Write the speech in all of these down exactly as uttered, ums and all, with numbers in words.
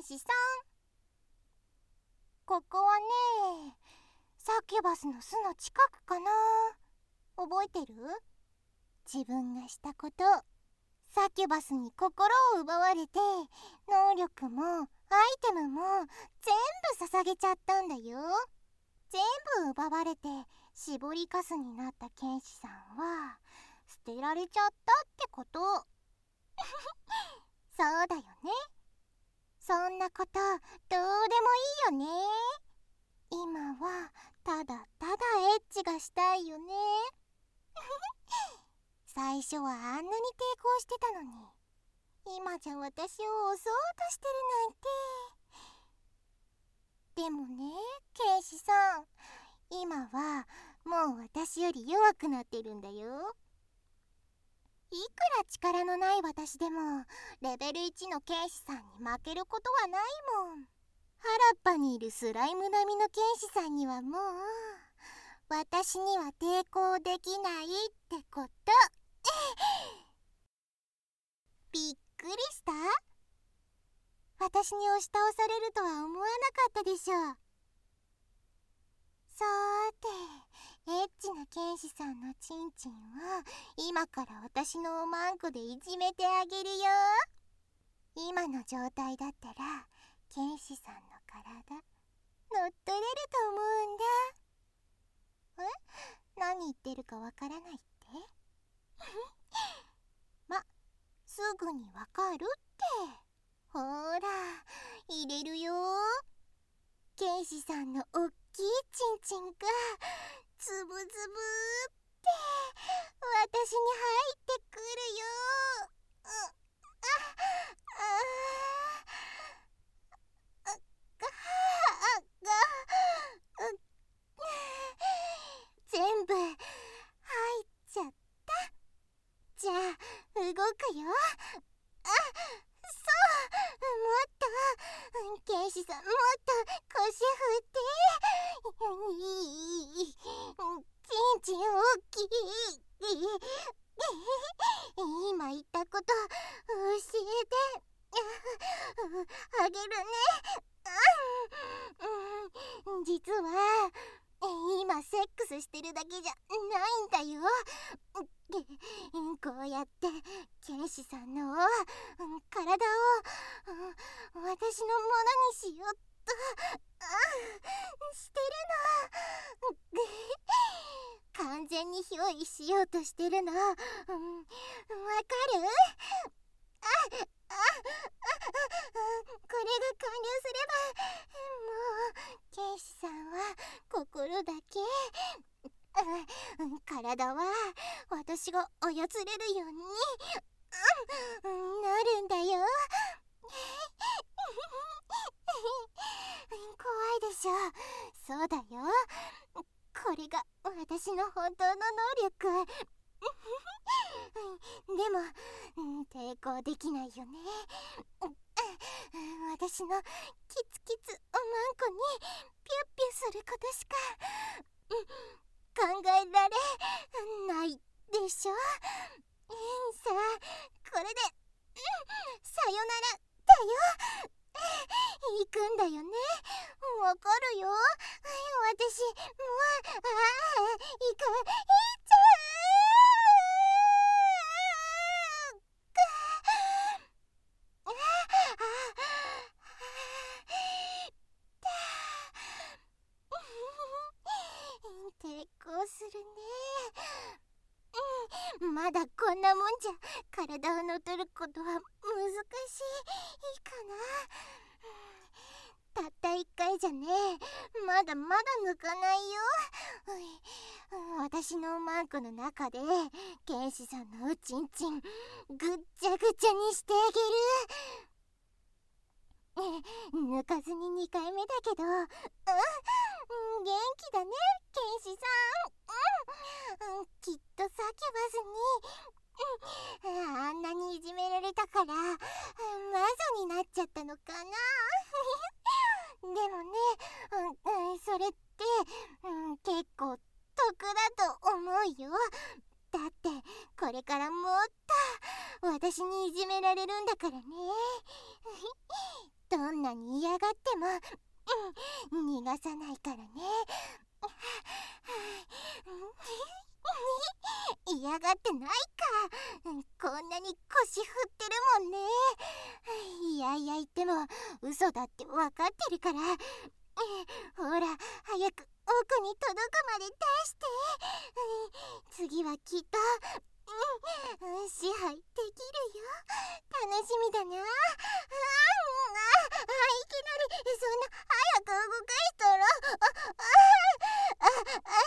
シさん、ここはね、サキュバスの巣の近くかな。覚えてる？自分がしたこと、サキュバスに心を奪われて、能力もアイテムも全部捧げちゃったんだよ。全部奪われて絞りかすになった剣士さんは捨てられちゃったってこと。そうだよね。そんなことどうでもいいよね。今はただただエッチがしたいよね。最初はあんなに抵抗してたのに、今じゃ私を襲おうとしてるなんて。でもね、剣士さん、今はもう私より弱くなってるんだよ。いくら力のない私でもレベルいちの剣士さんに負けることはないもん。原っぱにいるスライム並みの剣士さんにはもう私には抵抗できないってこと。びっくりした？私に押し倒されるとは思わなかったでしょ。さーて、エッチな剣士さんのチンチンは今から私のおまんこでいじめてあげるよ。今の状態だったら剣士さんの体乗っ取れると思うんだ。え？何言ってるかわからないって？ま、すぐにわかるって。ほーら、入れるよ。剣士さんのおっきいチンチンがつぶつぶって私に入ってくるよ。うあああああ全部入っちゃった。じゃあ動くよ。あ、そう、もっと剣士さん、もっと腰振って。いい、チンチン大きい。今言ったこと教えてあげるね。実は今セックスしてるだけじゃないんだよ。こうやって剣士さんの体を私のものにしようとしてるの。完全に憑依しようとしてるの。わかる？ああこれが完了すればもう剣士さんは心だけ、体は私が操れるようになるんだよ。怖いでしょ。そうだよ。これが私の本当の能力。でも抵抗できないよね。私のキツキツおまんこにピュッピュすることしか考えられないでしょ。さあこれでさよならだよ。行くんだよね。わかるよ。私もうああ行く行っちゃう。抵抗するね。まだこんなもんじゃ体を乗っ取ることは難しいかな。たった一回じゃね、まだまだ抜かないよ。私のマンコの中で剣士さんのおちんちんぐっちゃぐちゃにしてあげる。抜かずににかいめだけど、うん、元気だね剣士さん。うん、きっとサキュバスに、うん、あんなにいじめられたから魔女になっちゃったのかな。でもね、うんうん、それって、うん、結構得だと思うよ。 だってこれからもっと私にいじめられるんだからね。どんなに嫌がっても、うん、逃がさないからね。嫌がってないか。こんなに腰振ってるもんね。いやいや言っても嘘だって分かってるから。ほら早く奥に届くまで出して。次はきっと、うん、支配できるよ。楽しみだな。ああ、いきなりそんな早く動かしたら、ああああ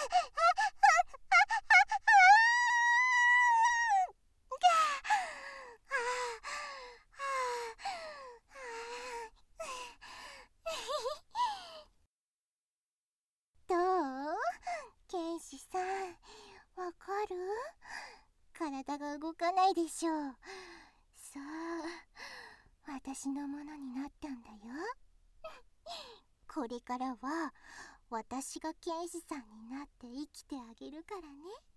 どう？剣士さん、わかる？体が動かないでしょう。そう、私のものになったんだよ。これからは私が剣士さんになって生きてあげるからね。